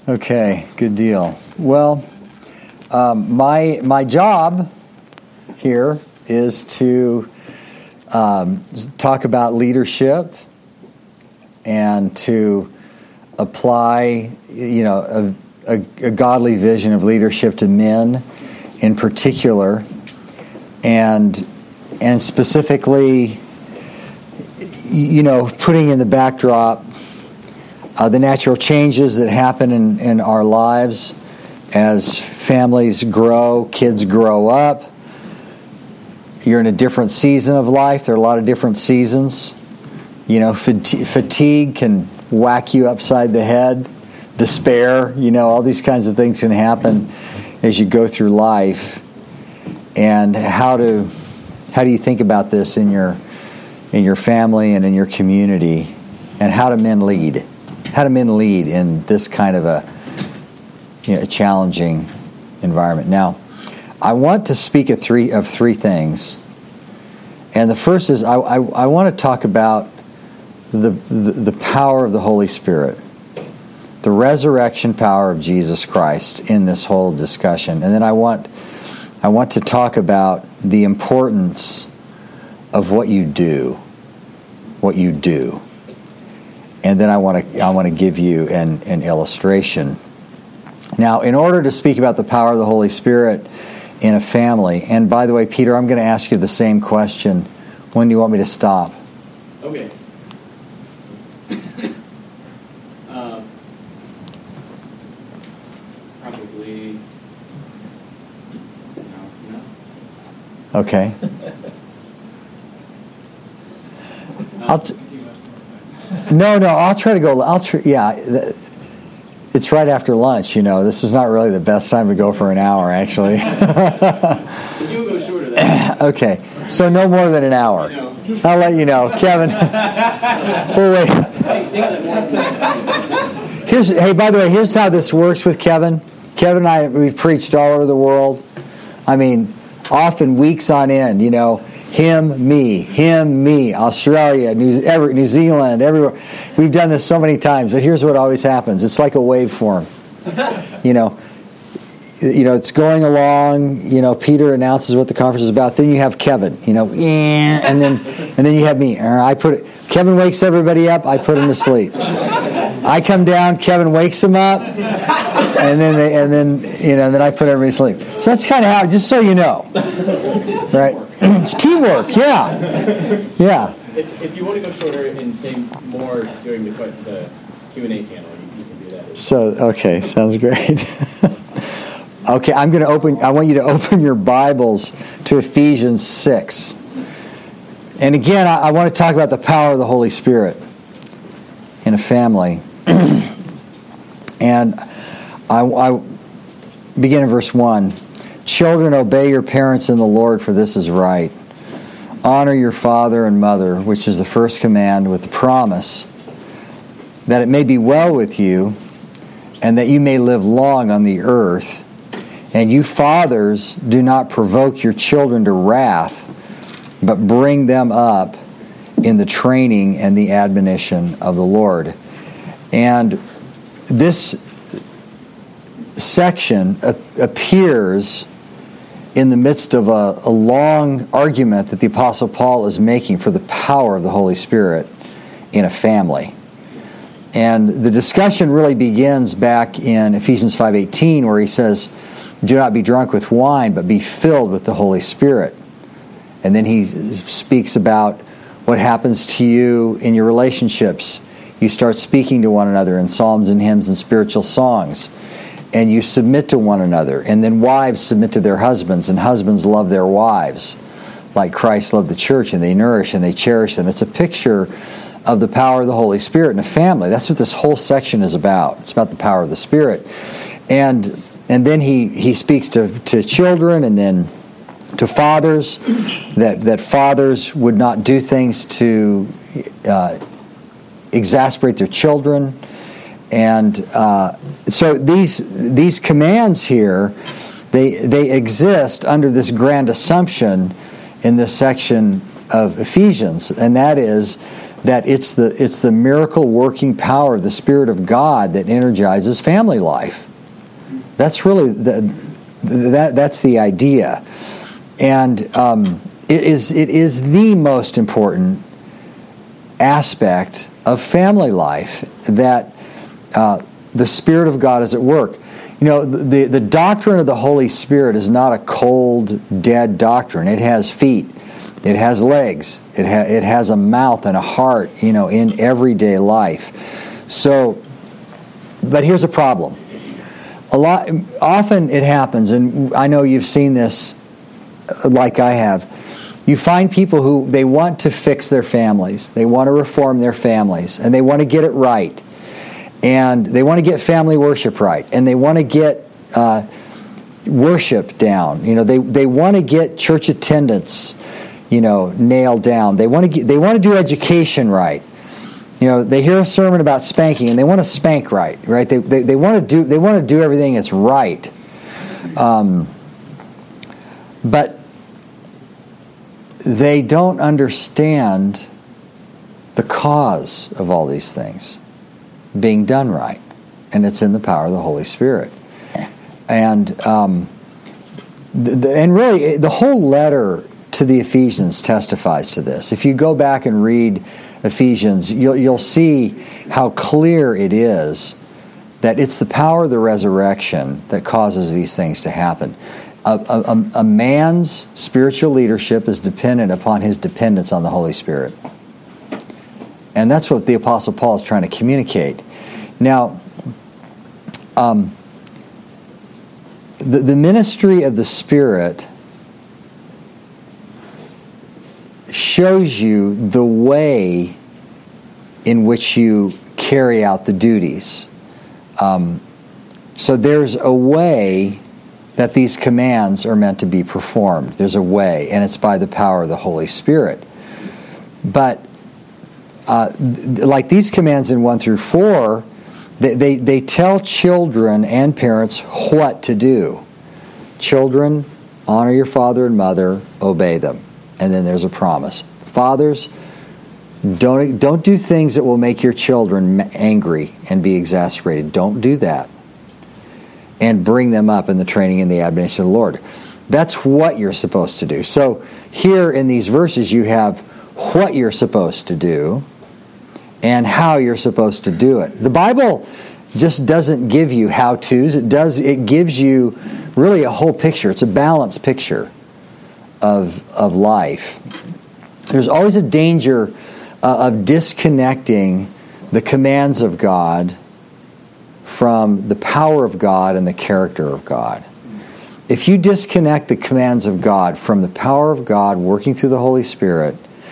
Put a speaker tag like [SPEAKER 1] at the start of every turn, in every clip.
[SPEAKER 1] Okay, good deal. Well, my job here is to talk about leadership and to apply, a godly vision of leadership to men in particular, and specifically, putting in the backdrop the natural changes that happen in our lives as families grow, kids grow up. You're in a different season of life. There are a lot of different seasons. Fatigue can whack you upside the head. Despair, all these kinds of things can happen as you go through life. And how do you think about this in your family and in your community? And how do men lead? How do men lead in this kind of a challenging environment? Now, I want to speak of three things, and the first is I want to talk about the power of the Holy Spirit, the resurrection power of Jesus Christ in this whole discussion, and then I want to talk about the importance of what you do. And then I want to give you an illustration. Now, in order to speak about the power of the Holy Spirit in a family, and by the way, Peter, I'm going to ask you the same question. When do you want me to stop?
[SPEAKER 2] Okay. Probably. No.
[SPEAKER 1] Okay. I'll try to go. It's right after lunch. This is not really the best time to go for an hour, actually.
[SPEAKER 2] You'll go shorter than that.
[SPEAKER 1] Okay, so no more than an hour. I'll let you know, Kevin. Wait. By the way, here's how this works with Kevin. Kevin and we've preached all over the world. I mean, often weeks on end. Him, me, Australia, New Zealand, everywhere. We've done this so many times, but here's what always happens. It's like a waveform. It's going along, Peter announces what the conference is about, then you have Kevin, and then you have me. Kevin wakes everybody up, I put him to sleep. I come down, Kevin wakes them up, and then I put everybody to sleep. So that's kind of how, just so you know. Right? It's teamwork, yeah.
[SPEAKER 2] If you want to go shorter and say more during the Q&A channel, you can do that.
[SPEAKER 1] So, okay, sounds great. Okay, I want you to open your Bibles to Ephesians 6. And again, I want to talk about the power of the Holy Spirit in a family. And I begin in verse 1. Children, obey your parents in the Lord, for this is right. Honor your father and mother, which is the first command, with the promise that it may be well with you and that you may live long on the earth. And you fathers, do not provoke your children to wrath, but bring them up in the training and the admonition of the Lord. And this section appears in the midst of a long argument that the Apostle Paul is making for the power of the Holy Spirit in a family. And the discussion really begins back in Ephesians 5:18, where he says, do not be drunk with wine, but be filled with the Holy Spirit. And then he speaks about what happens to you in your relationships. You start speaking to one another in psalms and hymns and spiritual songs. And you submit to one another. And then wives submit to their husbands, and husbands love their wives like Christ loved the church, and they nourish and they cherish them. It's a picture of the power of the Holy Spirit in a family. That's what this whole section is about. It's about the power of the Spirit. And then he speaks to children, and then to fathers, that fathers would not do things to exasperate their children. And so these commands here, they exist under this grand assumption in this section of Ephesians, and that is that it's the miracle working power of the Spirit of God that energizes family life. That's really that's the idea, and it is the most important aspect of family life, that the Spirit of God is at work. The doctrine of the Holy Spirit is not a cold, dead doctrine. It has feet. It has legs. It has a mouth and a heart, in everyday life. So, but here's a problem. Often it happens, and I know you've seen this like I have. You find people who, they want to fix their families. They want to reform their families, and they want to get it right. And they want to get family worship right, and they want to get worship down. They want to get church attendance, nailed down. They want to do education right. They hear a sermon about spanking, and they want to spank right. They want to do everything that's right. But they don't understand the cause of all these things being done right, and it's in the power of the Holy Spirit. And and really, the whole letter to the Ephesians testifies to this. If you go back and read Ephesians, you'll see how clear it is that it's the power of the resurrection that causes these things to happen. A man's spiritual leadership is dependent upon his dependence on the Holy Spirit. And that's what the Apostle Paul is trying to communicate. Now, the ministry of the Spirit shows you the way in which you carry out the duties. So there's a way that these commands are meant to be performed. There's a way, and it's by the power of the Holy Spirit. But like these commands in 1 through 4, they tell children and parents what to do. Children, honor your father and mother, obey them. And then there's a promise. Fathers, don't do things that will make your children angry and be exasperated. Don't do that. And bring them up in the training and the admonition of the Lord. That's what you're supposed to do. So here in these verses you have what you're supposed to do and how you're supposed to do it. The Bible just doesn't give you how-tos. It gives you really a whole picture. It's a balanced picture of life. There's always a danger of disconnecting the commands of God from the power of God and the character of God. If you disconnect the commands of God from the power of God working through the Holy Spirit,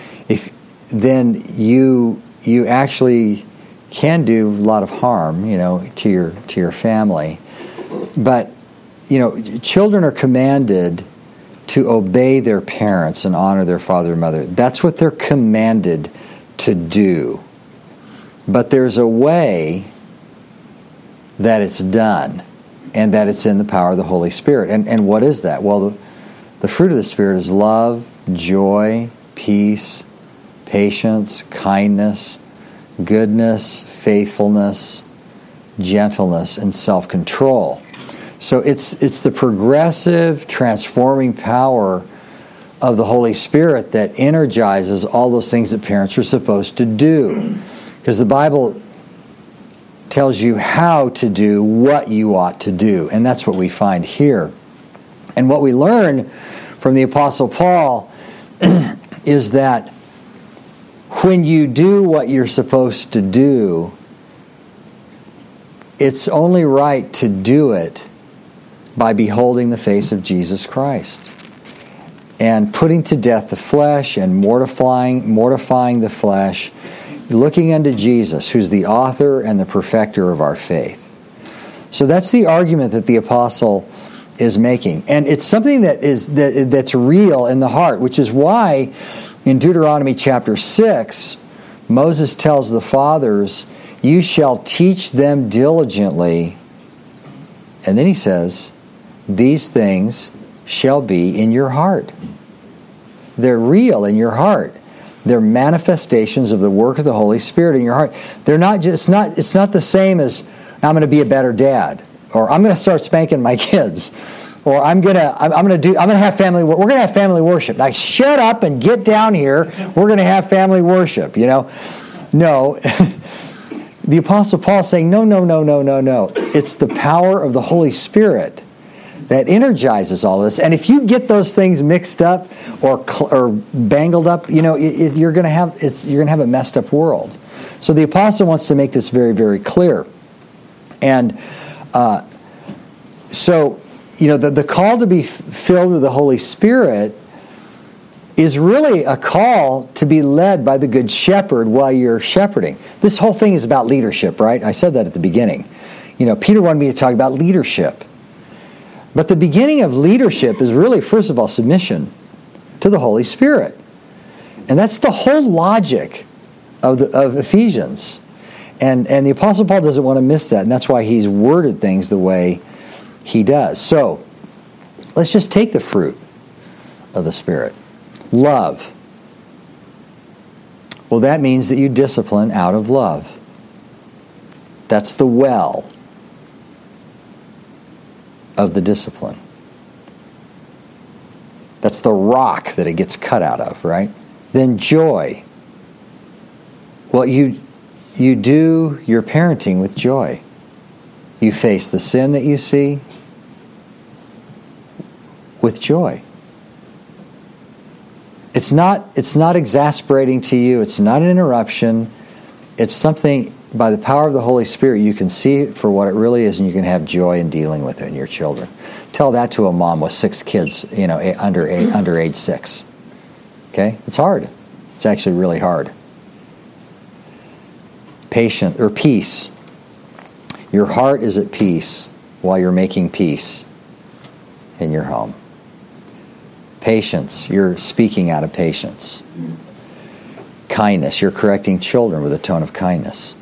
[SPEAKER 1] then you actually can do a lot of harm, to your family. But children are commanded to obey their parents and honor their father and mother. That's what they're commanded to do. But there's a way that it's done, and that it's in the power of the Holy Spirit. And what is that? Well, the fruit of the Spirit is love, joy, peace, patience, kindness, goodness, faithfulness, gentleness, and self-control. So it's the progressive, transforming power of the Holy Spirit that energizes all those things that parents are supposed to do. Because the Bible tells you how to do what you ought to do. And that's what we find here. And what we learn from the Apostle Paul is that when you do what you're supposed to do, it's only right to do it by beholding the face of Jesus Christ and putting to death the flesh and mortifying the flesh, looking unto Jesus, who's the author and the perfecter of our faith. So that's the argument that the apostle is making. And it's something that's real in the heart, which is why in Deuteronomy chapter 6, Moses tells the fathers, you shall teach them diligently. And then he says, these things shall be in your heart. They're real in your heart. They're manifestations of the work of the Holy Spirit in your heart. They're not just it's not the same as I'm going to be a better dad, or I'm going to start spanking my kids, or I'm going to have family. We're going to have family worship. Now shut up and get down here. We're going to have family worship. No. The Apostle Paul is saying, no. It's the power of the Holy Spirit that energizes all of this. And if you get those things mixed up or bangled up, you're going to have a messed up world. So the apostle wants to make this very, very clear. And the call to be filled with the Holy Spirit is really a call to be led by the Good Shepherd while you're shepherding. This whole thing is about leadership, right? I said that at the beginning. Peter wanted me to talk about leadership. But the beginning of leadership is really, first of all, submission to the Holy Spirit. And that's the whole logic of Ephesians. And the Apostle Paul doesn't want to miss that, and that's why he's worded things the way he does. So, let's just take the fruit of the Spirit. Love. Well, that means that you discipline out of love. That's the well of the discipline. That's the rock that it gets cut out of, right? Then joy. Well, you do your parenting with joy. You face the sin that you see with joy. It's not exasperating to you. It's not an interruption. It's something, by the power of the Holy Spirit, you can see it for what it really is, and you can have joy in dealing with it in your children. Tell that to a mom with 6 kids, under age 6. Okay? It's hard. It's actually really hard. Peace. Your heart is at peace while you're making peace in your home. Patience. You're speaking out of patience. Kindness. You're correcting children with a tone of kindness.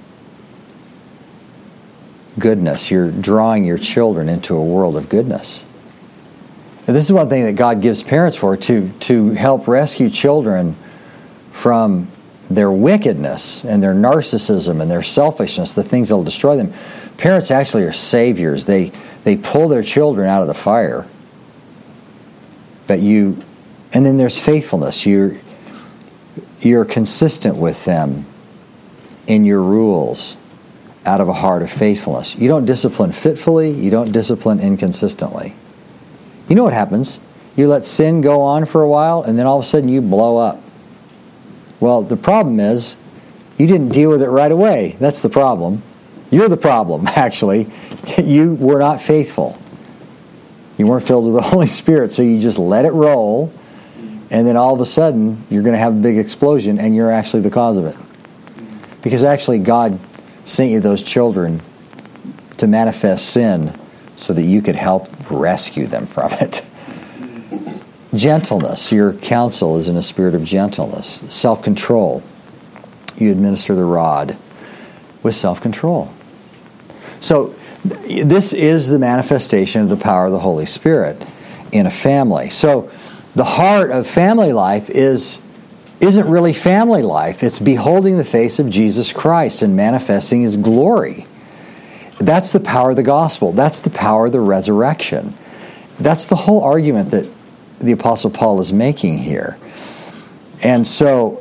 [SPEAKER 1] Goodness. You're drawing your children into a world of goodness. And this is one thing that God gives parents for, to help rescue children from their wickedness and their narcissism and their selfishness, the things that will destroy them. Parents actually are saviors. They pull their children out of the fire. And then there's faithfulness. You're consistent with them in your rules out of a heart of faithfulness. You don't discipline fitfully. You don't discipline inconsistently. You know what happens? You let sin go on for a while, and then all of a sudden you blow up. Well, the problem is you didn't deal with it right away. That's the problem. You're the problem, actually. You were not faithful. You weren't filled with the Holy Spirit, so you just let it roll, and then all of a sudden you're going to have a big explosion, and you're actually the cause of it. Because actually God sent you those children to manifest sin so that you could help rescue them from it. Gentleness. Your counsel is in a spirit of gentleness. Self-control. You administer the rod with self-control. So this is the manifestation of the power of the Holy Spirit in a family. So the heart of family life isn't really family life. It's beholding the face of Jesus Christ and manifesting His glory. That's the power of the gospel. That's the power of the resurrection. That's the whole argument that the Apostle Paul is making here. And so,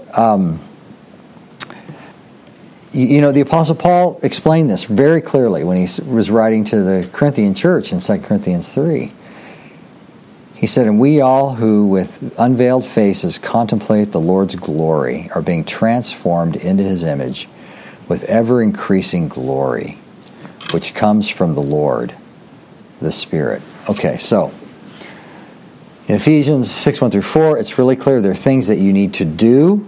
[SPEAKER 1] the Apostle Paul explained this very clearly when he was writing to the Corinthian church in 2 Corinthians 3. He said, "And we all who with unveiled faces contemplate the Lord's glory are being transformed into His image with ever-increasing glory, which comes from the Lord, the Spirit." Okay, so in Ephesians 6:1-4, it's really clear there are things that you need to do,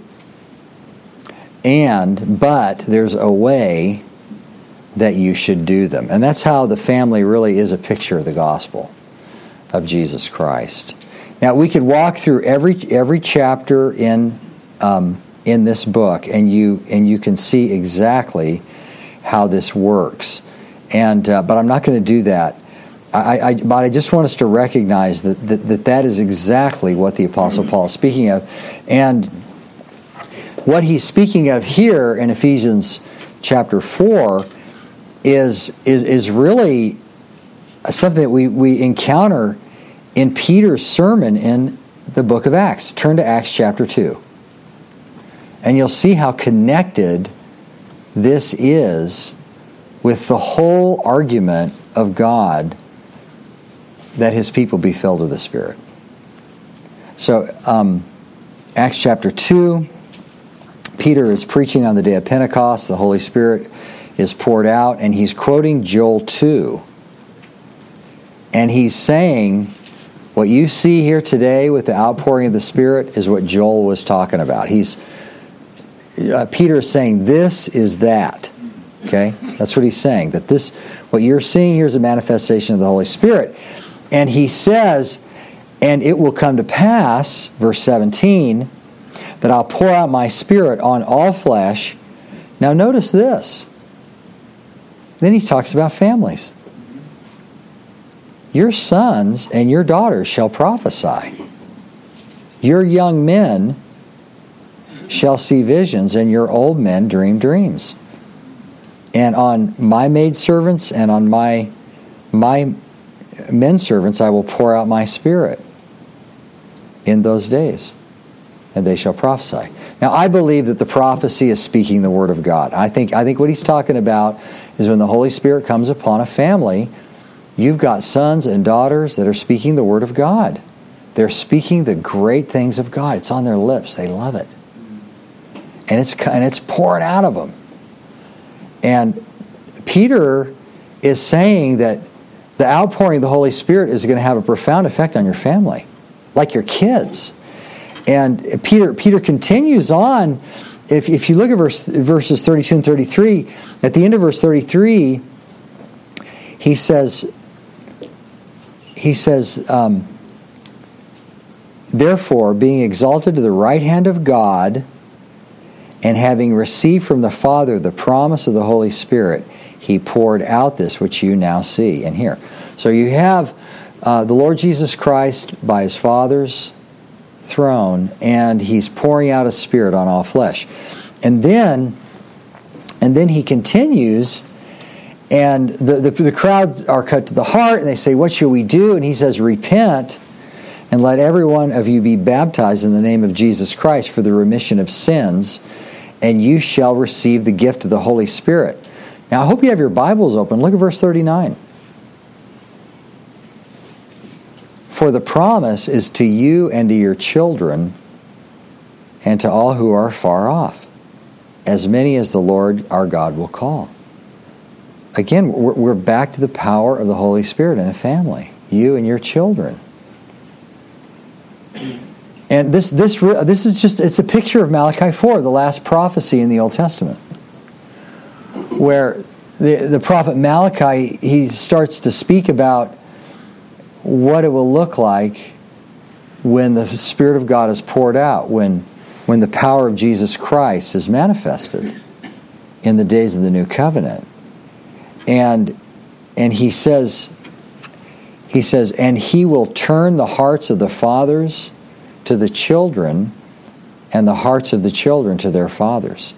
[SPEAKER 1] but there's a way that you should do them. And that's how the family really is a picture of the gospel of Jesus Christ. Now, we could walk through every chapter in this book, and you can see exactly how this works. But I'm not going to do that. But I just want us to recognize that is exactly what the Apostle Paul is speaking of. And what he's speaking of here in Ephesians chapter 4 is really something that we encounter in Peter's sermon in the book of Acts. Turn to Acts chapter 2. And you'll see how connected this is with the whole argument of God that his people be filled with the Spirit. So, Acts chapter 2, Peter is preaching on the day of Pentecost. The Holy Spirit is poured out, and he's quoting Joel 2. And he's saying, what you see here today with the outpouring of the Spirit is what Joel was talking about. Peter is saying, this is that. Okay? That's what he's saying. That this, what you're seeing here is a manifestation of the Holy Spirit. And he says, and it will come to pass, verse 17, that I'll pour out my Spirit on all flesh. Now notice this. Then he talks about families. Your sons and your daughters shall prophesy. Your young men shall see visions, and your old men dream dreams. And on my maidservants and on my menservants I will pour out my Spirit in those days, and they shall prophesy. Now, I believe that the prophecy is speaking the Word of God. I think what he's talking about is when the Holy Spirit comes upon a family, you've got sons and daughters that are speaking the Word of God. They're speaking the great things of God. It's on their lips. They love it. And it's pouring out of them. And Peter is saying that the outpouring of the Holy Spirit is going to have a profound effect on your family, like your kids. And Peter continues on. If you look at verses 32 and 33, at the end of verse 33, he says, therefore, being exalted to the right hand of God, and having received from the Father the promise of the Holy Spirit, he poured out this which you now see and hear. So you have the Lord Jesus Christ by his Father's throne, and he's pouring out his Spirit on all flesh. And then he continues, and the crowds are cut to the heart, and they say, what shall we do? And he says, repent, and let every one of you be baptized in the name of Jesus Christ for the remission of sins, and you shall receive the gift of the Holy Spirit. Now, I hope you have your Bibles open. Look at verse 39. For the promise is to you and to your children and to all who are far off, as many as the Lord our God will call. Again, we're back to the power of the Holy Spirit in a family. You and your children. And this is just, it's a picture of Malachi 4, the last prophecy in the Old Testament, where the prophet Malachi, he starts to speak about what it will look like when the Spirit of God is poured out, when the power of Jesus Christ is manifested in the days of the new covenant. And he says, and he will turn the hearts of the fathers to the children, and the hearts of the children to their fathers.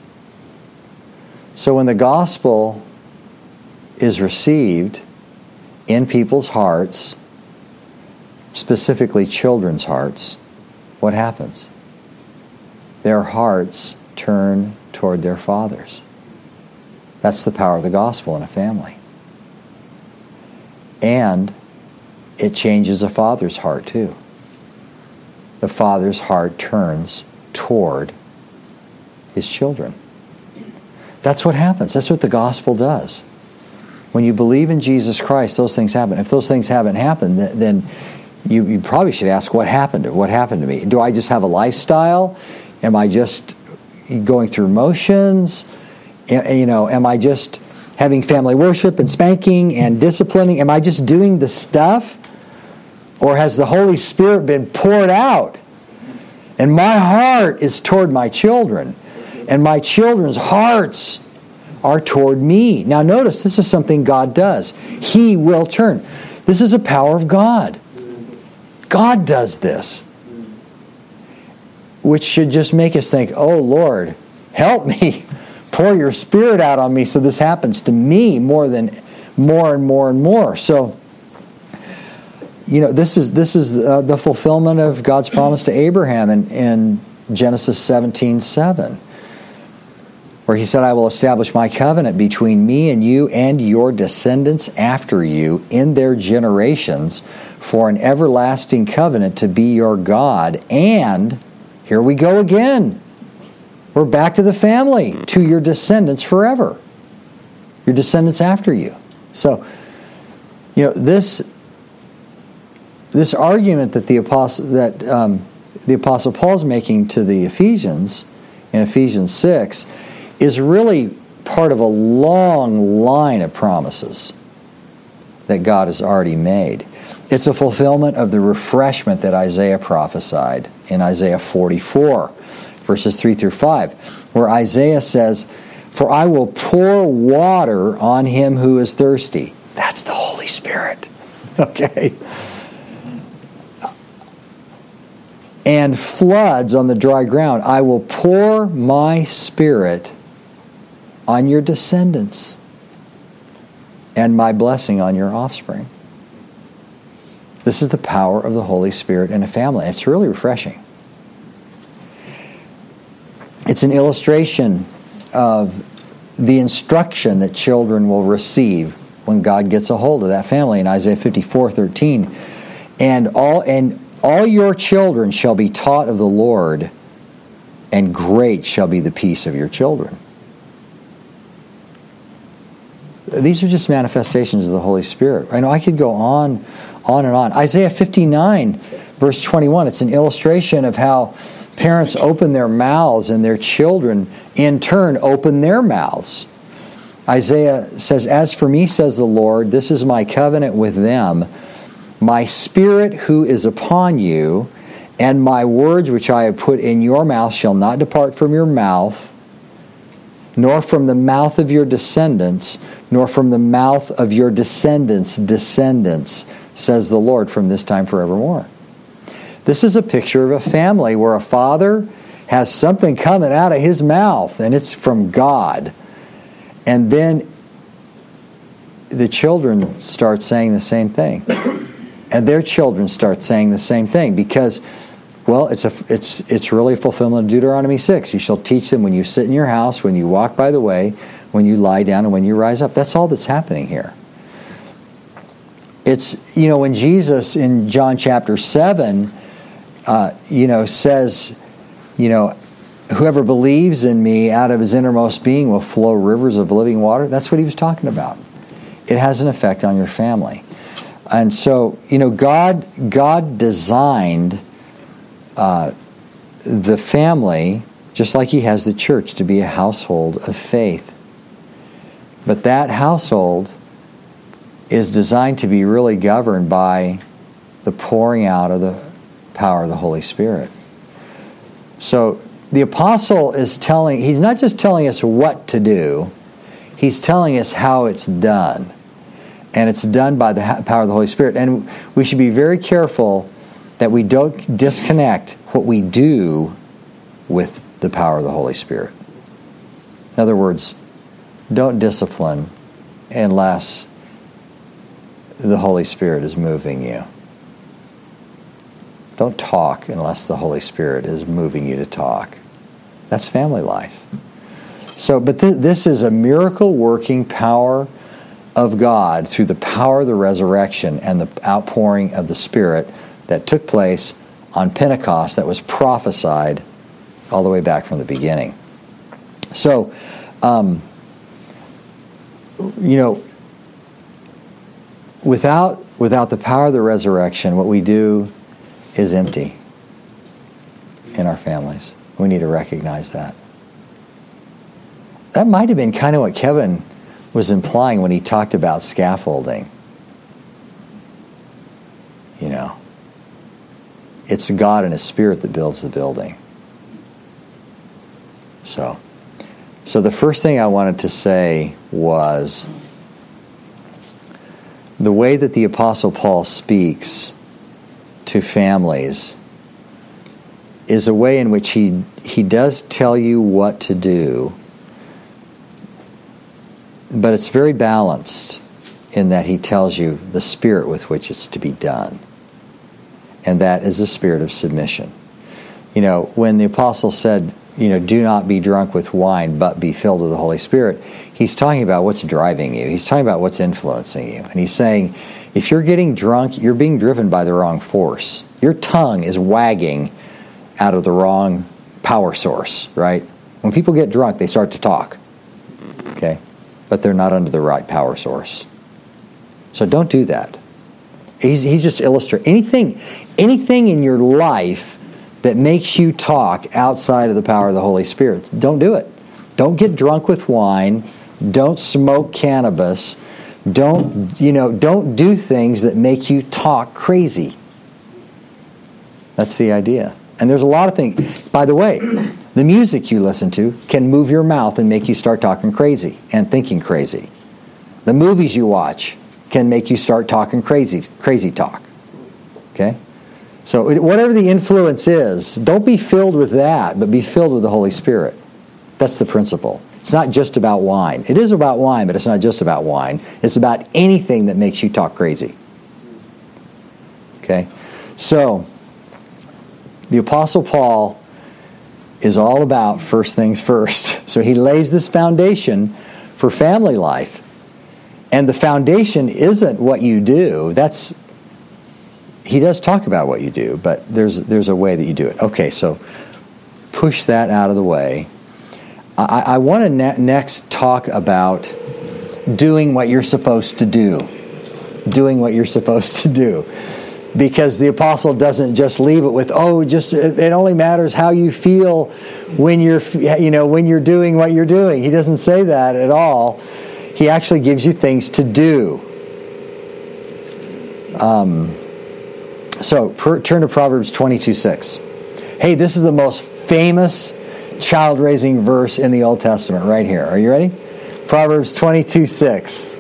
[SPEAKER 1] So when the gospel is received in people's hearts, specifically children's hearts, what happens? Their hearts turn toward their fathers. That's the power of the gospel in a family. And it changes a father's heart too. The father's heart turns toward his children. That's what happens. That's what the gospel does. When you believe in Jesus Christ, those things happen. If those things haven't happened, then you probably should ask, what happened to me? Do I just have a lifestyle? Am I just going through motions? Am I just having family worship and spanking and disciplining? Am I just doing the stuff? Or has the Holy Spirit been poured out? And my heart is toward my children. And my children's hearts are toward me. Now notice, this is something God does. He will turn. This is a power of God. God does this. which should just make us think, oh Lord, help me. Pour your Spirit out on me so this happens to me more and more. So, this is the fulfillment of God's promise to Abraham in Genesis 17:7, where He said, I will establish my covenant between me and you and your descendants after you in their generations for an everlasting covenant to be your God. And here we go again. We're back to the family, to your descendants forever. Your descendants after you. So, this argument that the Apostle Paul is making to the Ephesians in Ephesians 6 is really part of a long line of promises that God has already made. It's a fulfillment of the refreshment that Isaiah prophesied in Isaiah 44. Verses 3 through 5, where Isaiah says, for I will pour water on him who is thirsty. That's the Holy Spirit. Okay? And floods on the dry ground. I will pour my Spirit on your descendants and my blessing on your offspring. This is the power of the Holy Spirit in a family. It's really refreshing. It's an illustration of the instruction that children will receive when God gets a hold of that family in Isaiah 54:13. And all your children shall be taught of the Lord, and great shall be the peace of your children. These are just manifestations of the Holy Spirit. I know I could go on and on. Isaiah 59, verse 21, it's an illustration of how parents open their mouths and their children in turn open their mouths. Isaiah says, as for me, says the Lord, this is my covenant with them, my Spirit who is upon you, and my words which I have put in your mouth shall not depart from your mouth, nor from the mouth of your descendants, nor from the mouth of your descendants' descendants, says the Lord, from this time forevermore. This is a picture of a family where a father has something coming out of his mouth, and it's from God. And then the children start saying the same thing. And their children start saying the same thing because, well, it's really a fulfillment of Deuteronomy 6. You shall teach them when you sit in your house, when you walk by the way, when you lie down, and when you rise up. That's all that's happening here. It's, when Jesus in John chapter 7, says, whoever believes in me, out of his innermost being will flow rivers of living water. That's what he was talking about. It has an effect on your family. And so, God designed the family, just like He has the church, to be a household of faith. But that household is designed to be really governed by the pouring out of the power of the Holy Spirit. So the apostle is he's not just telling us what to do, he's telling us how it's done. And it's done by the power of the Holy Spirit. And we should be very careful that we don't disconnect what we do with the power of the Holy Spirit. In other words, don't discipline unless the Holy Spirit is moving you. Don't talk unless the Holy Spirit is moving you to talk. That's family life. So, but this is a miracle-working power of God through the power of the resurrection and the outpouring of the Spirit that took place on Pentecost that was prophesied all the way back from the beginning. So, without the power of the resurrection, what we do is empty in our families. We need to recognize that. That might have been kind of what Kevin was implying when he talked about scaffolding. It's God and His Spirit that builds the building. So the first thing I wanted to say was the way that the Apostle Paul speaks to families is a way in which he does tell you what to do, but it's very balanced in that he tells you the spirit with which it's to be done. And that is the spirit of submission. When the apostle said, do not be drunk with wine, but be filled with the Holy Spirit, he's talking about what's driving you. He's talking about what's influencing you. And he's saying, if you're getting drunk, you're being driven by the wrong force. Your tongue is wagging out of the wrong power source, right? When people get drunk, they start to talk, okay? But they're not under the right power source. So don't do that. He's just illustrating anything in your life that makes you talk outside of the power of the Holy Spirit. Don't do it. Don't get drunk with wine. Don't smoke cannabis. Don't do things that make you talk crazy. That's the idea. And there's a lot of things. By the way, the music you listen to can move your mouth and make you start talking crazy and thinking crazy. The movies you watch can make you start talking crazy talk. Okay? So whatever the influence is, don't be filled with that, but be filled with the Holy Spirit. That's the principle. It's not just about wine. It is about wine, but it's not just about wine. It's about anything that makes you talk crazy. Okay? So, the Apostle Paul is all about first things first. So he lays this foundation for family life. And the foundation isn't what you do. He does talk about what you do, but there's a way that you do it. Okay, so push that out of the way. I want to next talk about doing what you're supposed to do. Doing what you're supposed to do. Because the apostle doesn't just leave it with, it only matters how you feel when you're doing what you're doing. He doesn't say that at all. He actually gives you things to do. Turn to Proverbs 22:6. Hey, this is the most famous child-raising verse in the Old Testament right here. Are you ready? Proverbs 22:6.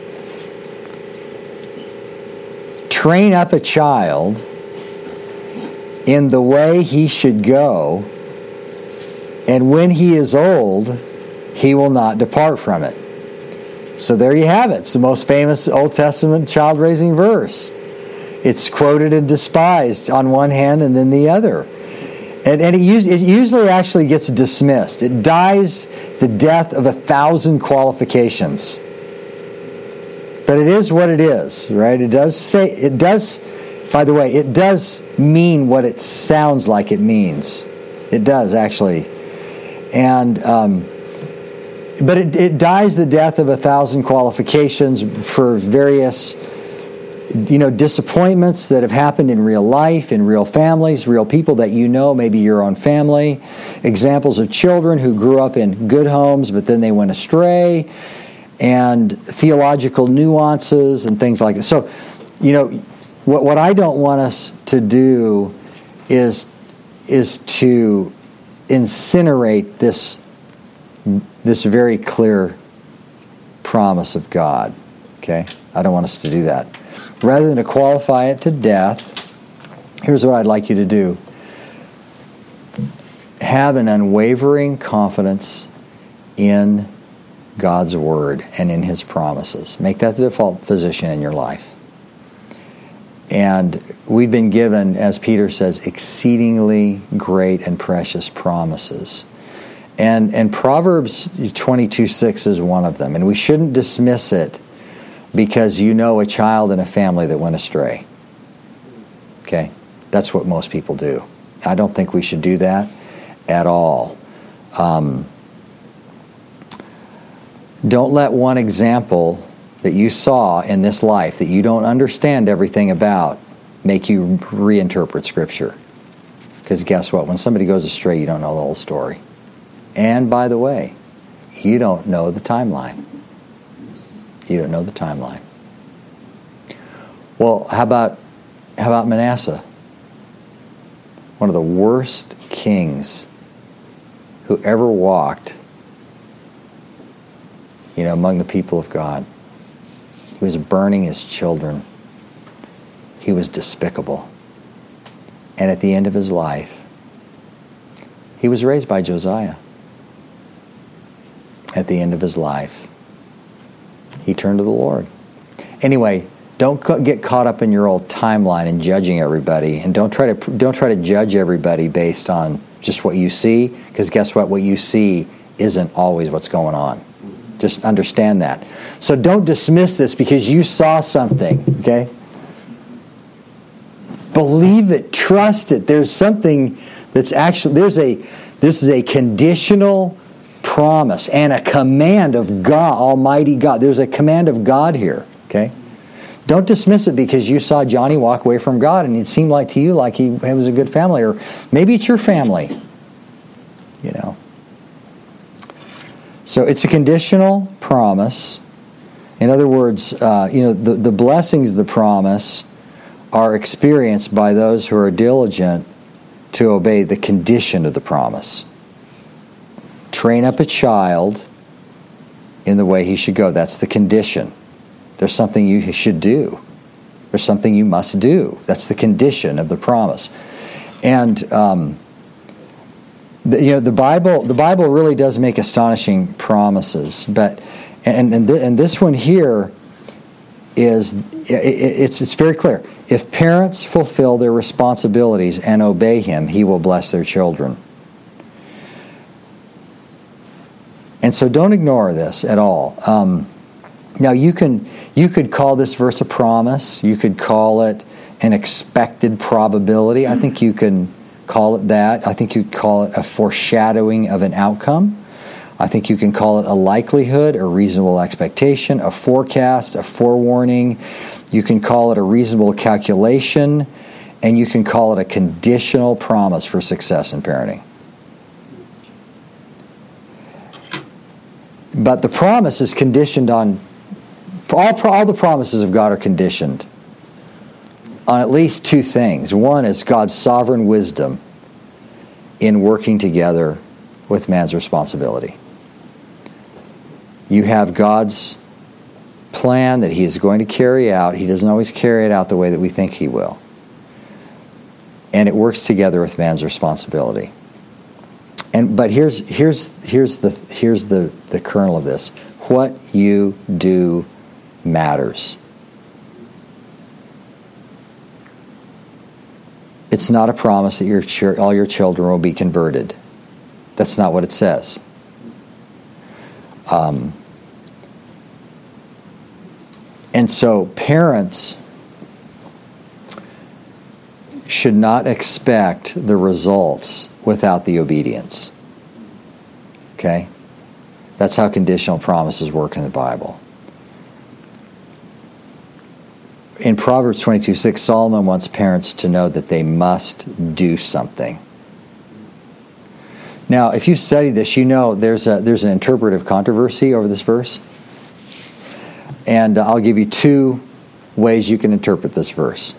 [SPEAKER 1] Train up a child in the way he should go, and when he is old, he will not depart from it. So there you have it. It's the most famous Old Testament child-raising verse. It's quoted and despised on one hand and then the other. And it usually actually gets dismissed. It dies the death of 1,000 qualifications. But it is what it is, right? It does, by the way, it does mean what it sounds like it means. It does, actually. But it dies the death of 1,000 qualifications for various disappointments that have happened in real life, in real families, real people that maybe your own family, examples of children who grew up in good homes but then they went astray, and theological nuances and things like that. So, what I don't want us to do is to incinerate this very clear promise of God. Okay? I don't want us to do that. Rather than to qualify it to death, here's what I'd like you to do. Have an unwavering confidence in God's Word and in His promises. Make that the default position in your life. And we've been given, as Peter says, exceedingly great and precious promises. And Proverbs 22:6 is one of them. And we shouldn't dismiss it because a child in a family that went astray. Okay? That's what most people do. I don't think we should do that at all. Don't let one example that you saw in this life that you don't understand everything about make you reinterpret Scripture. Because guess what? When somebody goes astray, you don't know the whole story. And by the way, you don't know the timeline. You don't know the timeline. Well, how about Manasseh? One of the worst kings who ever walked, among the people of God. He was burning his children. He was despicable. And at the end of his life, He was raised by Josiah. At the end of his life, he turned to the Lord. Anyway, don't get caught up in your old timeline and judging everybody, and don't try to judge everybody based on just what you see, because guess what? What you see isn't always what's going on. Just understand that. So don't dismiss this because you saw something, okay? Believe it, trust it. There's something that's actually, this is a conditional promise and a command of God, Almighty God. There's a command of God here, okay? Don't dismiss it because you saw Johnny walk away from God and it seemed like to you like he was a good family, or maybe it's your family, you know. So it's a conditional promise. In other words, the blessings of the promise are experienced by those who are diligent to obey the condition of the promise. Train up a child in the way he should go. That's the condition. There's something you should do. There's something you must do. That's the condition of the promise. And the Bible really does make astonishing promises. But and this one here is it's very clear. If parents fulfill their responsibilities and obey Him, He will bless their children. And so don't ignore this at all. Now you could call this verse a promise. You could call it an expected probability. I think you can call it that. I think you could call it a foreshadowing of an outcome. I think you can call it a likelihood, a reasonable expectation, a forecast, a forewarning. You can call it a reasonable calculation, and you can call it a conditional promise for success in parenting. But the promise is conditioned on, all the promises of God are conditioned on at least two things. One is God's sovereign wisdom in working together with man's responsibility. You have God's plan that He is going to carry out. He doesn't always carry it out the way that we think He will. And it works together with man's responsibility. But here's the kernel of this. What you do matters. It's not a promise that all your children will be converted. That's not what it says. And so parents should not expect the results without the obedience. Okay? That's how conditional promises work in the Bible. In Proverbs 22:6, Solomon wants parents to know that they must do something. Now, if you study this, you know there's an interpretive controversy over this verse. And I'll give you two ways you can interpret this verse.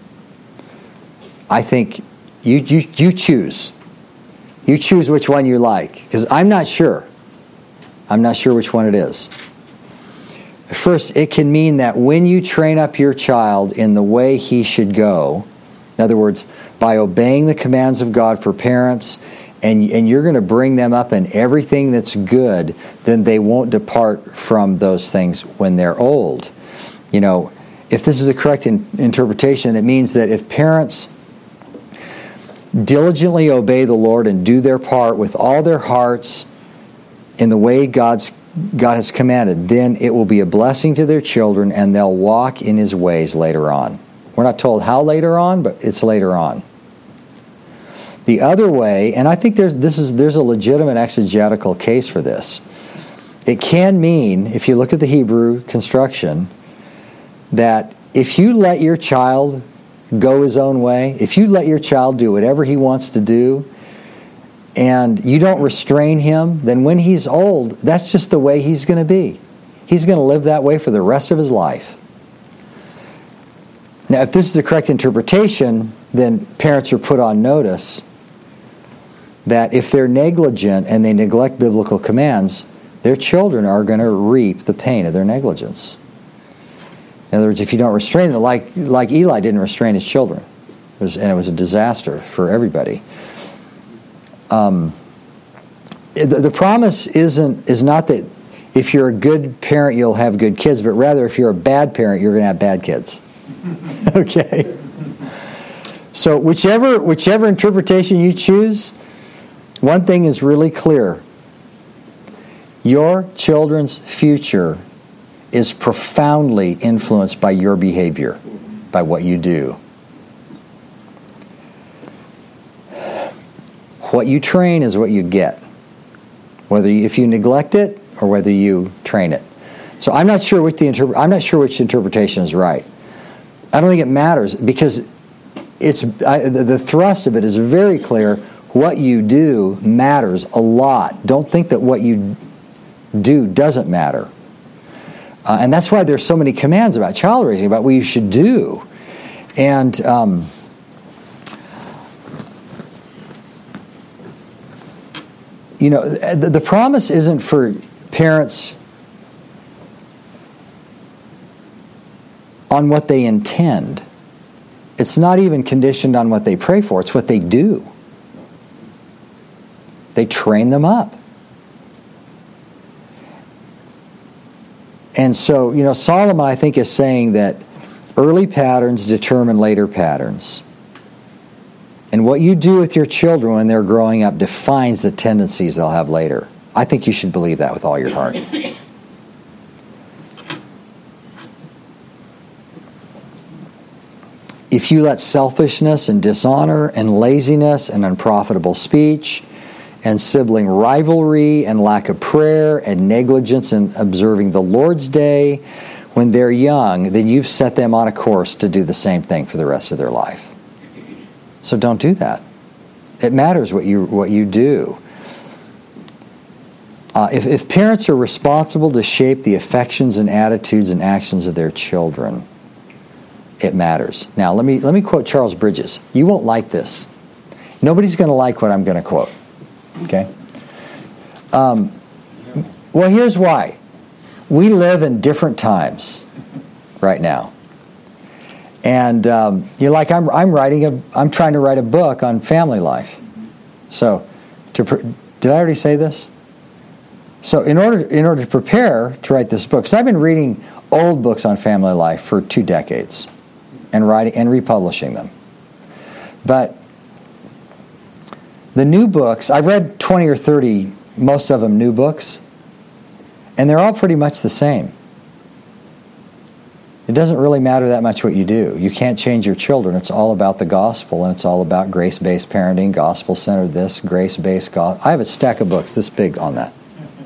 [SPEAKER 1] I think you choose. You choose which one you like, because I'm not sure. I'm not sure which one it is. First, it can mean that when you train up your child in the way he should go, in other words, by obeying the commands of God for parents, and you're going to bring them up in everything that's good, then they won't depart from those things when they're old. You know, if this is a correct interpretation, it means that if parents diligently obey the Lord and do their part with all their hearts in the way God has commanded, then it will be a blessing to their children and they'll walk in His ways later on. We're not told how later on, but it's later on. The other way, and I think there's a legitimate exegetical case for this. It can mean, if you look at the Hebrew construction, that if you let your child go his own way, if you let your child do whatever he wants to do, and you don't restrain him, then when he's old, that's just the way he's going to be. He's going to live that way for the rest of his life. Now, if this is the correct interpretation, then parents are put on notice that if they're negligent and they neglect biblical commands, their children are going to reap the pain of their negligence. In other words, if you don't restrain them, like Eli didn't restrain his children, it was a disaster for everybody. The promise is not that if you're a good parent, you'll have good kids, but rather if you're a bad parent, you're going to have bad kids. Okay? So whichever interpretation you choose, one thing is really clear. Your children's future is profoundly influenced by your behavior, by what you do. What you train is what you get, if you neglect it or whether you train it. So I'm not sure which interpretation is right. I don't think it matters because the thrust of it is very clear. What you do matters a lot. Don't think that what you do doesn't matter. And that's why there's so many commands about child raising, about what you should do. And the promise isn't for parents on what they intend. It's not even conditioned on what they pray for. It's what they do. They train them up. And so, Solomon, I think, is saying that early patterns determine later patterns. And what you do with your children when they're growing up defines the tendencies they'll have later. I think you should believe that with all your heart. If you let selfishness and dishonor and laziness and unprofitable speech and sibling rivalry and lack of prayer and negligence in observing the Lord's Day when they're young, then you've set them on a course to do the same thing for the rest of their life. So don't do that. It matters what you do. If parents are responsible to shape the affections and attitudes and actions of their children, it matters. Now, let me quote Charles Bridges. You won't like this. Nobody's going to like what I'm going to quote. Okay? Well, here's why. We live in different times right now. And I'm trying to write a book on family life. So, did I already say this? So, in order to prepare to write this book, because I've been reading old books on family life for 2 decades, and writing and republishing them. But the new books, I've read 20 or 30, most of them new books, and they're all pretty much the same. It doesn't really matter that much what you do. You can't change your children. It's all about the gospel, and it's all about grace-based parenting, gospel-centered this, grace-based God. I have a stack of books this big on that.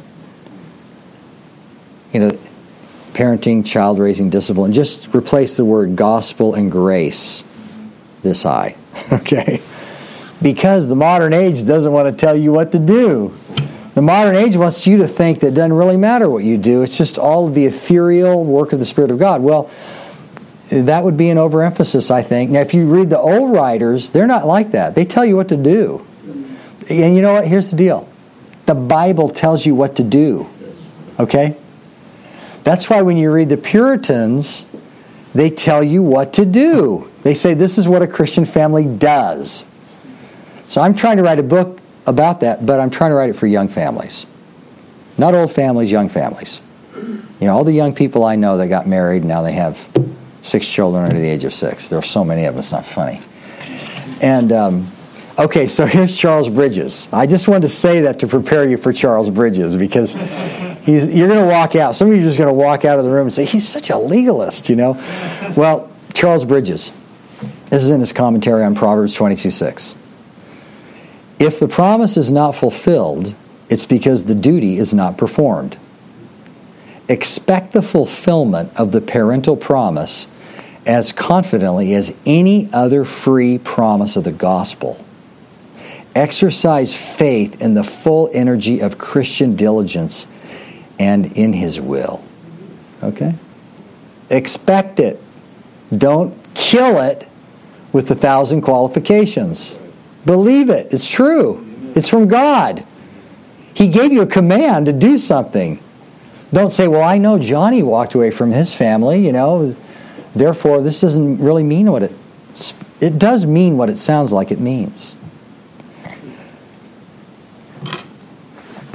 [SPEAKER 1] Parenting, child raising, discipline. Just replace the word gospel and grace this high. Okay? Because the modern age doesn't want to tell you what to do. The modern age wants you to think that it doesn't really matter what you do. It's just all of the ethereal work of the Spirit of God. Well, that would be an overemphasis, I think. Now, if you read the old writers, they're not like that. They tell you what to do. And you know what? Here's the deal. The Bible tells you what to do. Okay? That's why when you read the Puritans, they tell you what to do. They say this is what a Christian family does. So I'm trying to write a book about that, but I'm trying to write it for young families. Not old families, young families. All the young people I know that got married, now they have 6 children under the age of 6. There are so many of them, it's not funny. And, okay, so here's Charles Bridges. I just wanted to say that to prepare you for Charles Bridges, because you're going to walk out. Some of you are just going to walk out of the room and say, he's such a legalist, Well, Charles Bridges, this is in his commentary on Proverbs 22:6. If the promise is not fulfilled, it's because the duty is not performed. Expect the fulfillment of the parental promise as confidently as any other free promise of the gospel. Exercise faith in the full energy of Christian diligence and in His will. Okay? Expect it. Don't kill it with 1,000 qualifications. Believe it. It's true. It's from God. He gave you a command to do something. Don't say, well, I know Johnny walked away from his family, therefore this doesn't really mean what it does mean what it sounds like it means.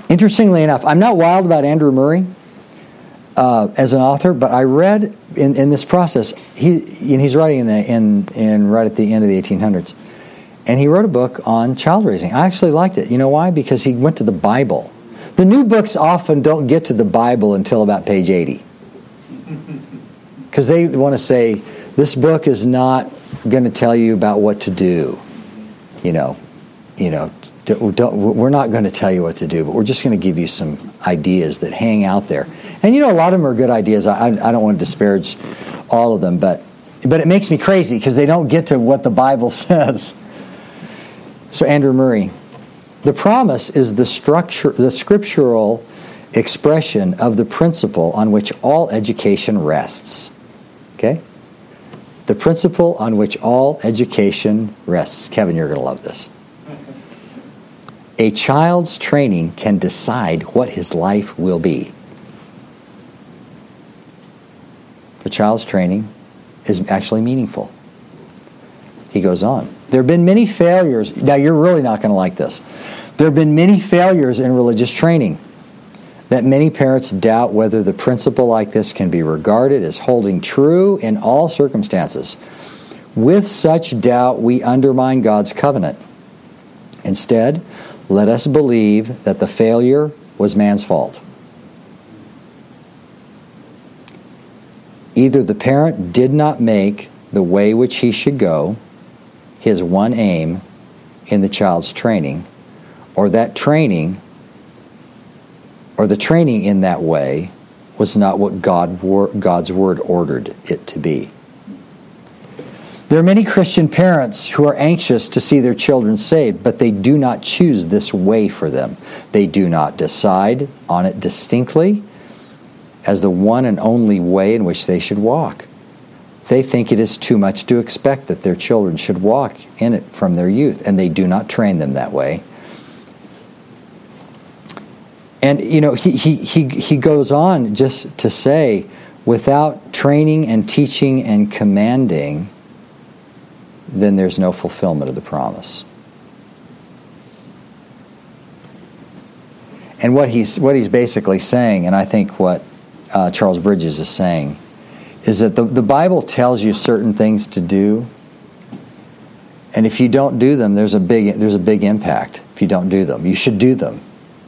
[SPEAKER 1] Interestingly enough, I'm not wild about Andrew Murray as an author, but I read in this process, he's writing right at the end of the 1800s, and he wrote a book on child raising. I actually liked it. You know why? Because he went to the Bible. The new books often don't get to the Bible until about page 80. Because they want to say, this book is not going to tell you about what to do. We're not going to tell you what to do, but we're just going to give you some ideas that hang out there. And a lot of them are good ideas. I don't want to disparage all of them, but it makes me crazy because they don't get to what the Bible says. So Andrew Murray, the promise is the scriptural expression of the principle on which all education rests. Okay? The principle on which all education rests. Kevin, you're going to love this. A child's training can decide what his life will be. The child's training is actually meaningful. He goes on. There have been many failures. Now, you're really not going to like this. There have been many failures in religious training that many parents doubt whether the principle like this can be regarded as holding true in all circumstances. With such doubt, we undermine God's covenant. Instead, let us believe that the failure was man's fault. Either the parent did not make the way which he should go his one aim in the child's training, or that training, or the training in that way was not what God's Word ordered it to be. There are many Christian parents who are anxious to see their children saved, but they do not choose this way for them. They do not decide on it distinctly as the one and only way in which they should walk. They think it is too much to expect that their children should walk in it from their youth, and they do not train them that way. And, he goes on just to say, without training and teaching and commanding, then there's no fulfillment of the promise. And what he's basically saying, and I think what Charles Bridges is saying, is that the Bible tells you certain things to do, and if you don't do them, there's a big impact. If you don't do them, you should do them.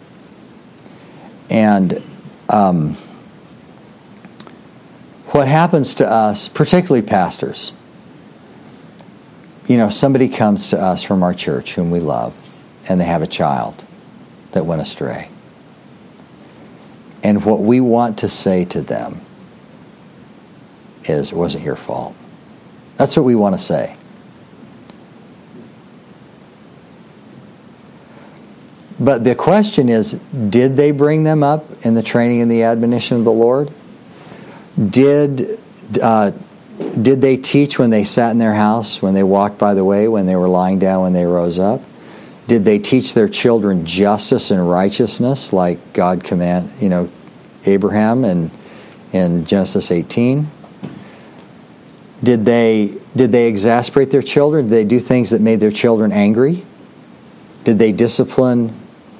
[SPEAKER 1] And what happens to us, particularly pastors, somebody comes to us from our church whom we love, and they have a child that went astray. And what we want to say to them is, it wasn't your fault. That's what we want to say. But the question is, did they bring them up in the training and the admonition of the Lord? Did they teach when they sat in their house, when they walked by the way, when they were lying down, when they rose up? Did they teach their children justice and righteousness like God commanded, Abraham in Genesis 18? Did they exasperate their children? Did they do things that made their children angry? Did they discipline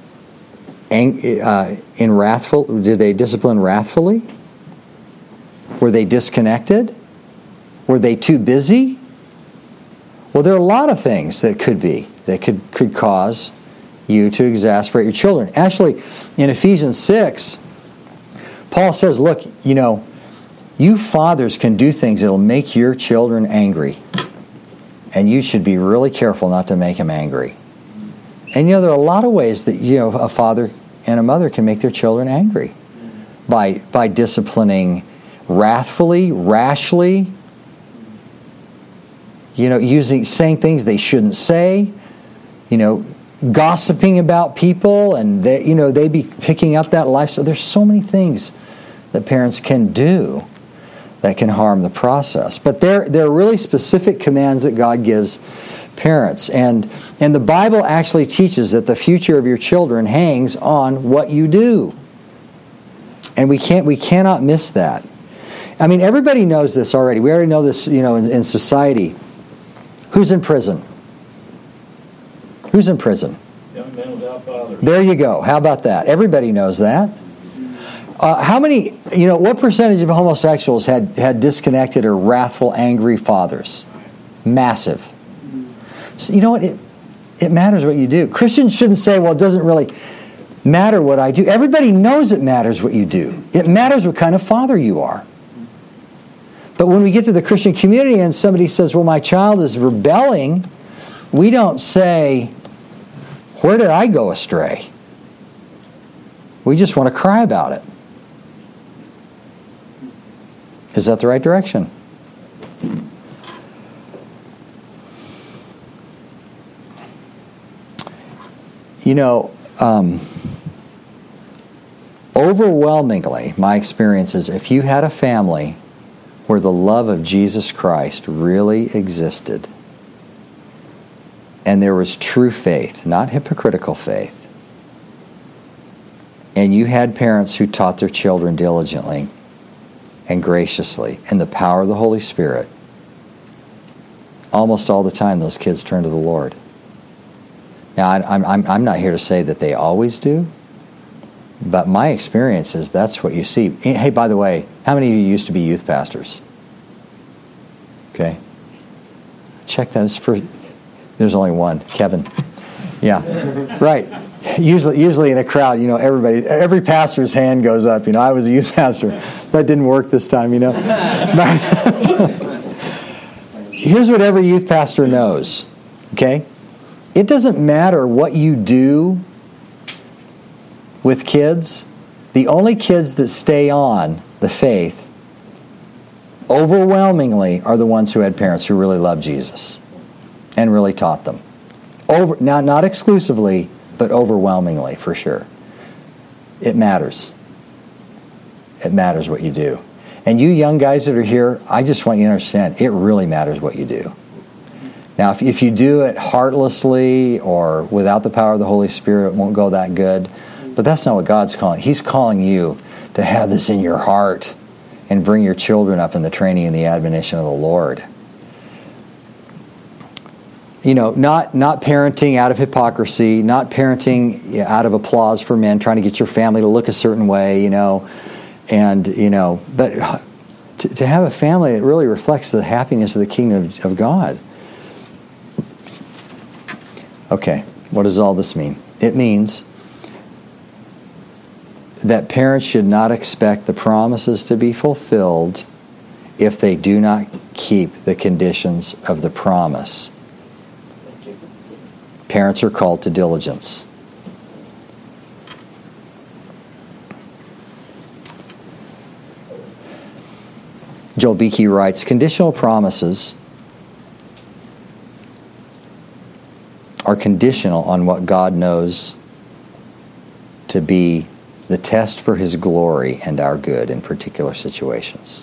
[SPEAKER 1] Did they discipline wrathfully? Were they disconnected? Were they too busy? Well, there are a lot of things that could cause you to exasperate your children. Actually, in Ephesians 6, Paul says, look, you fathers can do things that will make your children angry. And you should be really careful not to make them angry. And there are a lot of ways that a father and a mother can make their children angry by disciplining wrathfully, rashly, saying things they shouldn't say, gossiping about people, and they be picking up that lifestyle. There's so many things that parents can do that can harm the process. But there are really specific commands that God gives parents. And the Bible actually teaches that the future of your children hangs on what you do. And we cannot miss that. I mean, everybody knows this already. We already know this, in society. Who's in prison? Who's in prison?
[SPEAKER 2] Young men without Father.
[SPEAKER 1] There you go. How about that? Everybody knows that. How many, what percentage of homosexuals had disconnected or wrathful, angry fathers? Massive. So you know what? It matters what you do. Christians shouldn't say, well, it doesn't really matter what I do. Everybody knows it matters what you do. It matters what kind of father you are. But when we get to the Christian community and somebody says, well, my child is rebelling, we don't say, where did I go astray? We just want to cry about it. Is that the right direction? Overwhelmingly, my experience is if you had a family where the love of Jesus Christ really existed, and there was true faith, not hypocritical faith, and you had parents who taught their children diligently and graciously in the power of the Holy Spirit, almost all the time those kids turn to the Lord. Now, I'm not here to say that they always do, but my experience is that's what you see. Hey, by the way, how many of you used to be youth pastors? Okay. Check that. There's only one, Kevin. Yeah, right. Usually in a crowd, every pastor's hand goes up. I was a youth pastor. That didn't work this time, Here's what every youth pastor knows, okay? It doesn't matter what you do with kids. The only kids that stay on the faith overwhelmingly are the ones who had parents who really loved Jesus and really taught them. Not exclusively, but overwhelmingly, for sure. It matters. It matters what you do. And you young guys that are here, I just want you to understand, it really matters what you do. Now, if you do it heartlessly or without the power of the Holy Spirit, it won't go that good. But that's not what God's calling. He's calling you to have this in your heart and bring your children up in the training and the admonition of the Lord. Not parenting out of hypocrisy, not parenting out of applause for men, trying to get your family to look a certain way, but to have a family that really reflects the happiness of the kingdom of God. Okay, what does all this mean? It means that parents should not expect the promises to be fulfilled if they do not keep the conditions of the promise. Parents are called to diligence. Joel Beeke writes, conditional promises are conditional on what God knows to be the test for His glory and our good in particular situations.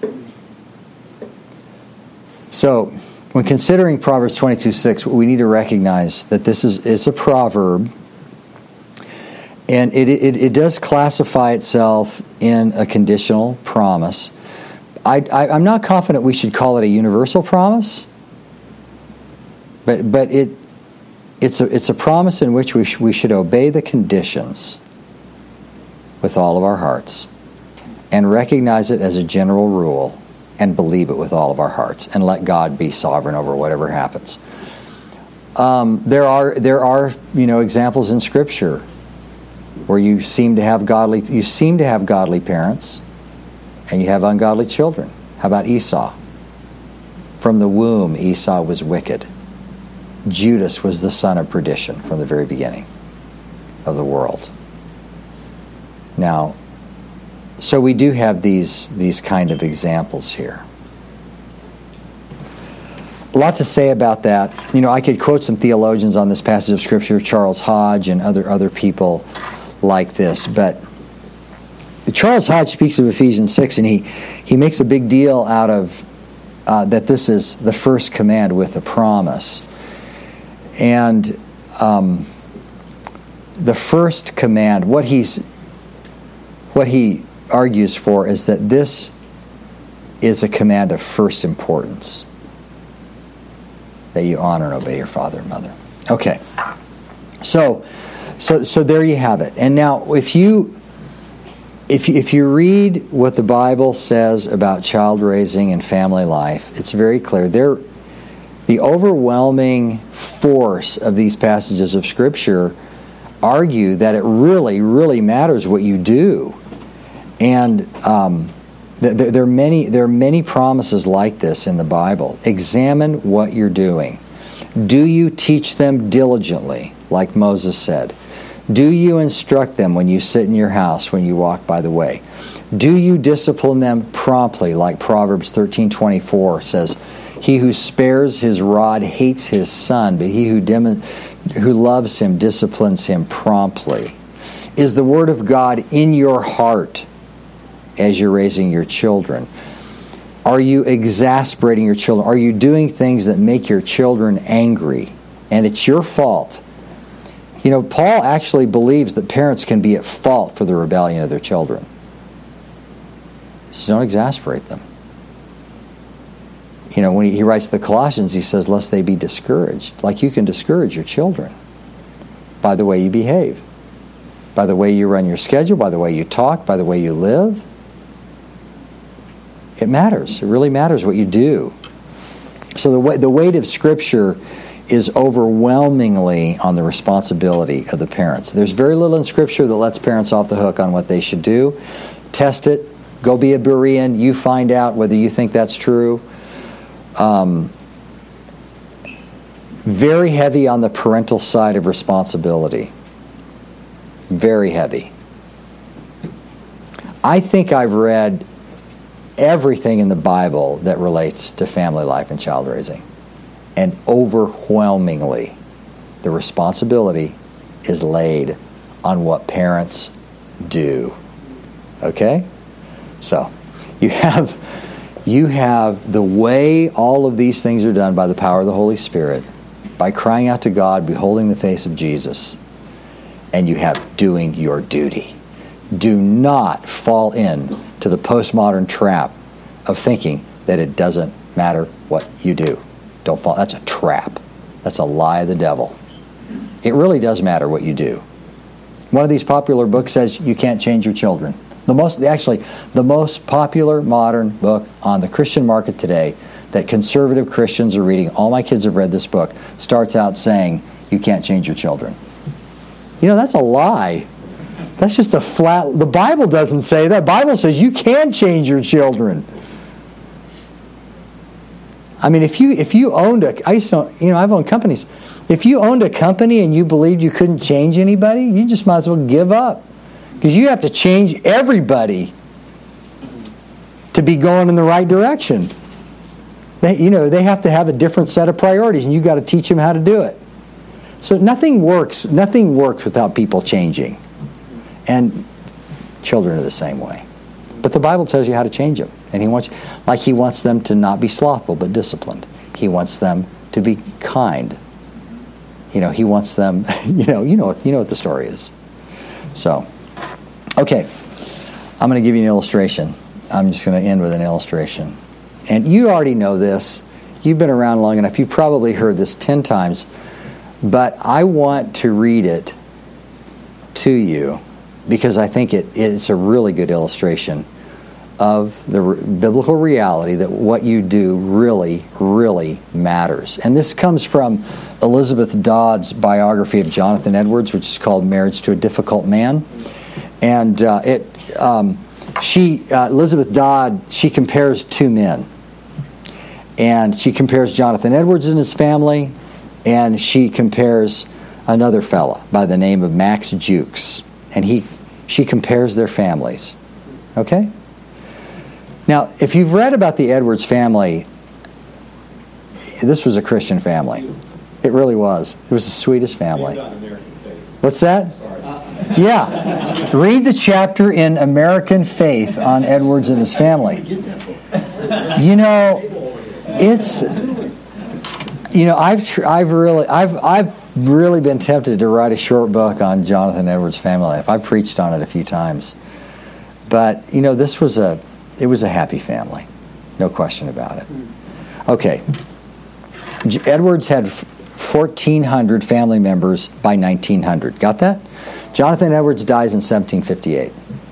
[SPEAKER 1] So, when considering Proverbs 22:6, we need to recognize that this is a proverb, and it does classify itself in a conditional promise. I'm not confident we should call it a universal promise, but it's a promise in which we should obey the conditions with all of our hearts and recognize it as a general rule and believe it with all of our hearts and let God be sovereign over whatever happens. There are examples in Scripture where you seem to have godly parents and you have ungodly children. How about Esau? From the womb, Esau was wicked. Judas was the son of perdition from the very beginning of the world. Now, so we do have these kind of examples here. A lot to say about that. I could quote some theologians on this passage of Scripture, Charles Hodge and other people like this, but Charles Hodge speaks of Ephesians 6, and he makes a big deal out of that this is the first command with a promise. And the first command, what he argues for is that this is a command of first importance, that you honor and obey your father and mother. Okay, so So there you have it. And now, if you read what the Bible says about child raising and family life, it's very clear. The overwhelming force of these passages of Scripture argue that it really, really matters what you do. And there are many promises like this in the Bible. Examine what you're doing. Do you teach them diligently, like Moses said? Do you instruct them when you sit in your house, when you walk by the way? Do you discipline them promptly, like Proverbs 13:24 says, "He who spares his rod hates his son, but he who loves him disciplines him promptly"? Is the Word of God in your heart as you're raising your children? Are you exasperating your children? Are you doing things that make your children angry? And it's your fault. You know, Paul actually believes that parents can be at fault for the rebellion of their children. So don't exasperate them. You know, when he writes the Colossians, he says, lest they be discouraged. Like you can discourage your children by the way you behave, by the way you run your schedule, by the way you talk, by the way you live. It matters. It really matters what you do. So the weight of Scripture is overwhelmingly on the responsibility of the parents. There's very little in Scripture that lets parents off the hook on what they should do. Test it. Go be a Berean. You find out whether you think that's true. Very heavy on the parental side of responsibility. Very heavy. I think I've read everything in the Bible that relates to family life and child raising. And overwhelmingly, the responsibility is laid on what parents do. Okay? So, you have the way all of these things are done by the power of the Holy Spirit, by crying out to God, beholding the face of Jesus, and you have doing your duty. Do not fall in to the postmodern trap of thinking that it doesn't matter what you do. Don't fall. That's a trap. That's a lie of the devil. It really does matter what you do. One of these popular books says you can't change your children. The most popular modern book on the Christian market today that conservative Christians are reading, all my kids have read this book, starts out saying you can't change your children. You know, that's a lie. That's just the Bible doesn't say that. The Bible says you can change your children. I mean, if you owned I've owned companies. If you owned a company and you believed you couldn't change anybody, you just might as well give up. Because you have to change everybody to be going in the right direction. They have to have a different set of priorities, and you got to teach them how to do it. So nothing works without people changing. And children are the same way. But the Bible tells you how to change them. And he wants them to not be slothful, but disciplined. He wants them to be kind. He wants them, you know what the story is. So, okay. I'm going to give you an illustration. I'm just going to end with an illustration. And you already know this. You've been around long enough. You've probably heard this 10 times. But I want to read it to you because I think it's a really good illustration of the biblical reality that what you do really, really matters. And this comes from Elizabeth Dodd's biography of Jonathan Edwards, which is called Marriage to a Difficult Man. And Elizabeth Dodd, she compares two men. And she compares Jonathan Edwards and his family, and she compares another fella by the name of Max Jukes. And she compares their families. Okay? Now, if you've read about the Edwards family, this was a Christian family. It really was. It was the sweetest family. What's that? Yeah. Read the chapter in American Faith on Edwards and his family. I've really been tempted to write a short book on Jonathan Edwards' family life. I've preached on it a few times. But, it was a happy family. No question about it. Okay. Edwards had 1,400 family members by 1900. Got that? Jonathan Edwards dies in 1758.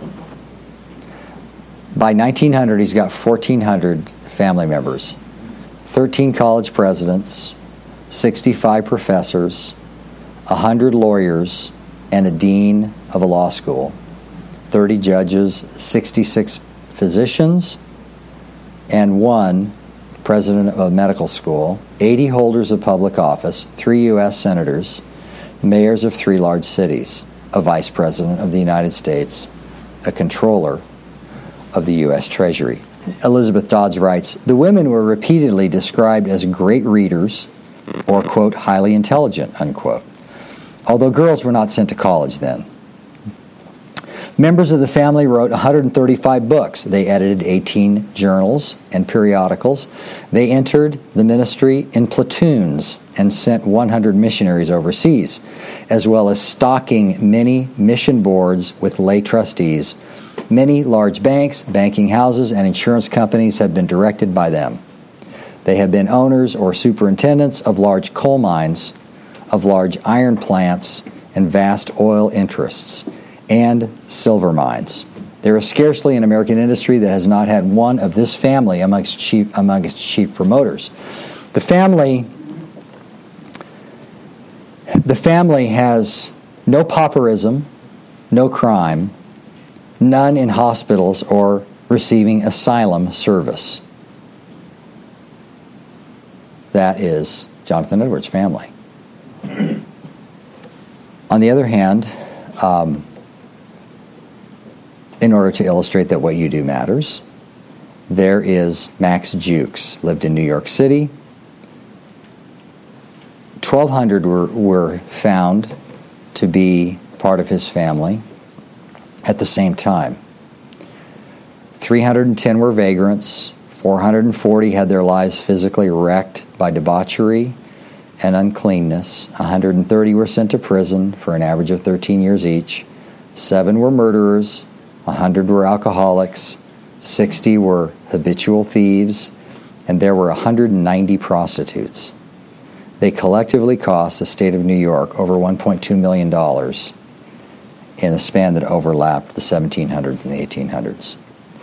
[SPEAKER 1] By 1900, he's got 1,400 family members, 13 college presidents, 65 professors, 100 lawyers, and a dean of a law school, 30 judges, 66 physicians, and 1 president of a medical school, 80 holders of public office, 3 U.S. senators, mayors of 3 large cities, a vice president of the United States, a controller of the U.S. Treasury. Elizabeth Dodds writes, the women were repeatedly described as great readers or, quote, highly intelligent, unquote, although girls were not sent to college then. Members of the family wrote 135 books. They edited 18 journals and periodicals. They entered the ministry in platoons and sent 100 missionaries overseas, as well as stocking many mission boards with lay trustees. Many large banks, banking houses, and insurance companies have been directed by them. They have been owners or superintendents of large coal mines, of large iron plants, and vast oil interests, and silver mines. There is scarcely an American industry that has not had one of this family among its chief promoters. The family has no pauperism, no crime, none in hospitals or receiving asylum service. That is Jonathan Edwards' family. On the other hand, in order to illustrate that what you do matters, there is Max Jukes, lived in New York City. 1,200 were found to be part of his family at the same time. 310 were vagrants. 440 had their lives physically wrecked by debauchery and uncleanness. 130 were sent to prison for an average of 13 years each. 7 were murderers. 100 were alcoholics. 60 were habitual thieves. And there were 190 prostitutes. They collectively cost the state of New York over $1.2 million in a span that overlapped the 1700s and the 1800s.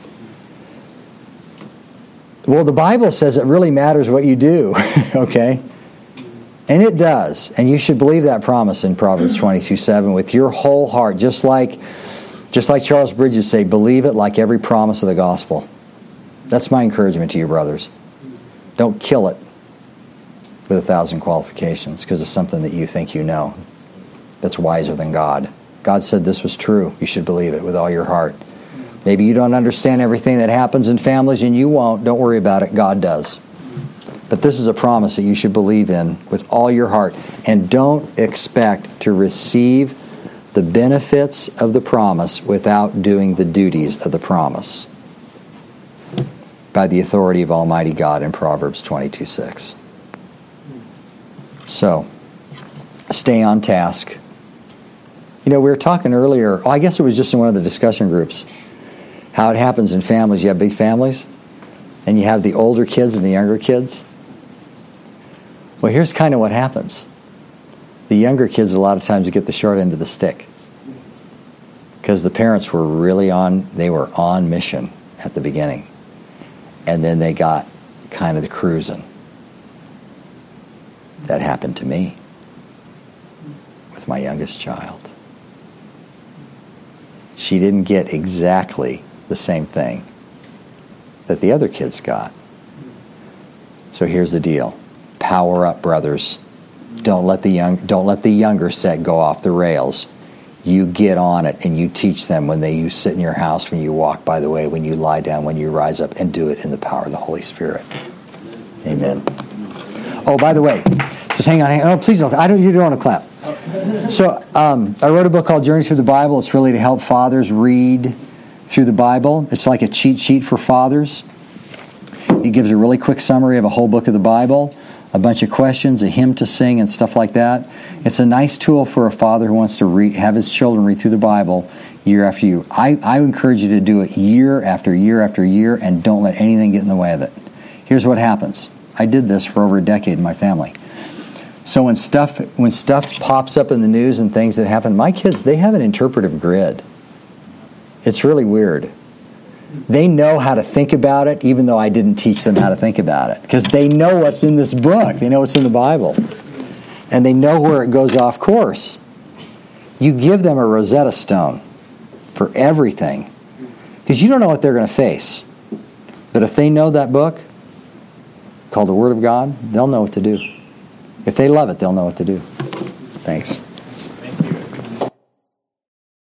[SPEAKER 1] Well, the Bible says it really matters what you do, okay? And it does. And you should believe that promise in Proverbs 22:7 with your whole heart, just like Charles Bridges say, believe it like every promise of the gospel. That's my encouragement to you, brothers. Don't kill it with 1,000 qualifications because it's something that you think you know that's wiser than God. God said this was true. You should believe it with all your heart. Maybe you don't understand everything that happens in families, and you won't. Don't worry about it. God does. But this is a promise that you should believe in with all your heart. And don't expect to receive the benefits of the promise without doing the duties of the promise by the authority of Almighty God in Proverbs 22:6. So, stay on task. You know, we were talking earlier, I guess it was just in one of the discussion groups, how it happens in families. You have big families, and you have the older kids and the younger kids. Well, here's kind of what happens. The younger kids a lot of times get the short end of the stick because the parents were they were on mission at the beginning. And then they got kind of the cruising. That happened to me with my youngest child. She didn't get exactly the same thing that the other kids got. So here's the deal. Power up, brothers. Don't let the younger set go off the rails. You get on it and you teach them when you sit in your house, when you walk by the way, when you lie down, when you rise up, and do it in the power of the Holy Spirit. Amen. Oh, by the way, just hang on. Oh, please don't. You don't want to clap. So I wrote a book called Journey Through the Bible. It's really to help fathers read through the Bible. It's like a cheat sheet for fathers. It gives a really quick summary of a whole book of the Bible, a bunch of questions, a hymn to sing, and stuff like that. It's a nice tool for a father who wants to have his children read through the Bible year after year. I encourage you to do it year after year after year, and don't let anything get in the way of it. Here's what happens. I did this for over a decade in my family. So when stuff pops up in the news and things that happen, my kids, they have an interpretive grid. It's really weird. They know how to think about it, even though I didn't teach them how to think about it. Because they know what's in this book. They know what's in the Bible. And they know where it goes off course. You give them a Rosetta Stone for everything. Because you don't know what they're going to face. But if they know that book, called the Word of God, they'll know what to do. If they love it, they'll know what to do. Thanks.